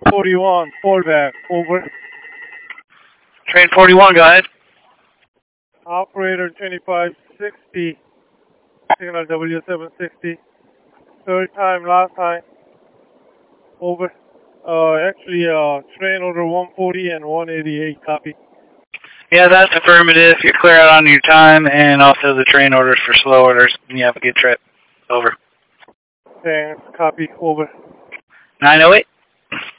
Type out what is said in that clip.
41, fallback, over. Train 41, go ahead. Operator 2560, signal W760. Third time, last time, over. Actually, train order 140 and 188, copy. Yeah, that's affirmative. You're clear out on your time, and also the train orders for slow orders. You have a good trip. Over. Thanks, copy, over. 908.